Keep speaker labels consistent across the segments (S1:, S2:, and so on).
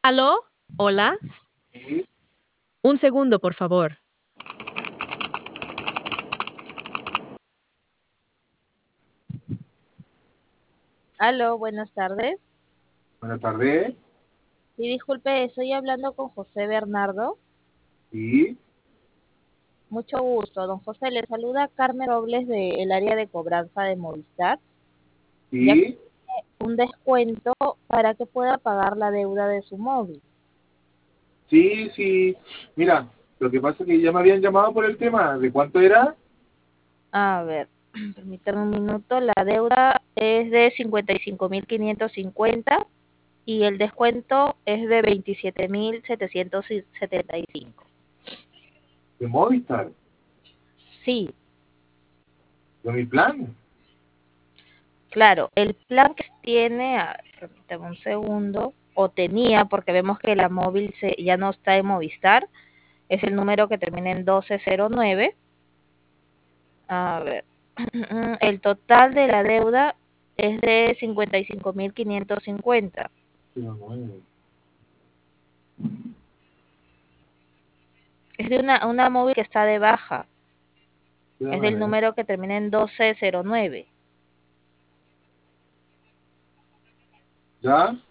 S1: ¿Aló? ¿Hola?
S2: Sí,
S1: Un segundo, por favor. Aló, buenas tardes.
S2: buenas tardes.
S1: Sí, disculpe, estoy hablando con José Bernardo.
S2: Sí,
S1: Mucho gusto. Don José, le saluda Carmen Robles del área de cobranza de Movistar, ya que
S2: sí,
S1: tiene un descuento para que pueda pagar la deuda de su móvil.
S2: sí. Mira, lo que pasa es que ya me habían llamado por el tema. ¿De cuánto era?
S1: A ver, permítame un minuto. La deuda es de 55.550 y el descuento es de 27.775.
S2: De Movistar,
S1: Sí,
S2: de mi plan.
S1: claro, el plan que tiene, permítame un segundo, o tenía, porque vemos que la móvil ya no está en Movistar, es el número que termina en 1209. A ver, el total de la deuda es de 55.550.
S2: Pero no,
S1: Es de una móvil que está de baja, es
S2: déjame
S1: del
S2: ver.
S1: número que termina en 1209.
S2: ¿Ya?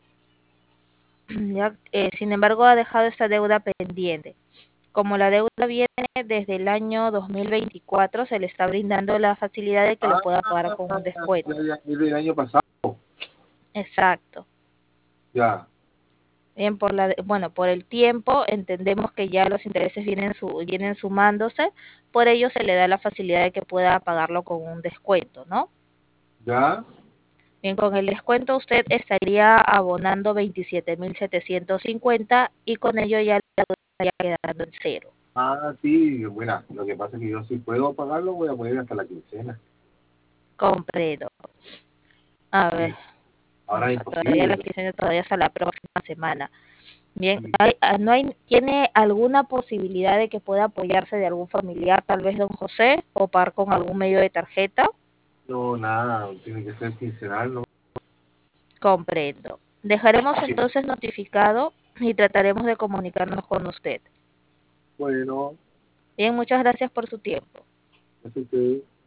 S1: Ya, sin embargo, ha dejado esta deuda pendiente. Como la deuda viene desde el año 2024, se le está brindando la facilidad de que lo
S2: Ah,
S1: pueda pagar con un descuento.
S2: es del año pasado.
S1: Exacto.
S2: Ya.
S1: Bien, bueno, por el tiempo entendemos que ya los intereses vienen sumándose, por ello se le da la facilidad de que pueda pagarlo con un descuento, ¿no?
S2: ¿Ya?
S1: Bien, con el descuento usted estaría abonando 27.750 y con ello ya le estaría quedando en cero.
S2: Ah, sí, bueno, lo que pasa es que yo si puedo pagarlo voy a poder hasta la quincena.
S1: Comprendo. A ver,
S2: Sí. Ahora es
S1: no, todavía
S2: imposible.
S1: la quincena todavía hasta la próxima semana. Bien,
S2: Sí.
S1: no hay, ¿tiene alguna posibilidad de que pueda apoyarse de algún familiar, tal vez don José, o pagar con algún medio de tarjeta?
S2: No, nada, tiene que ser quincenal, ¿no?
S1: Comprendo. Dejaremos
S2: Sí.
S1: entonces notificado y trataremos de comunicarnos con usted.
S2: Bueno,
S1: Bien, muchas gracias por su tiempo.
S2: eso que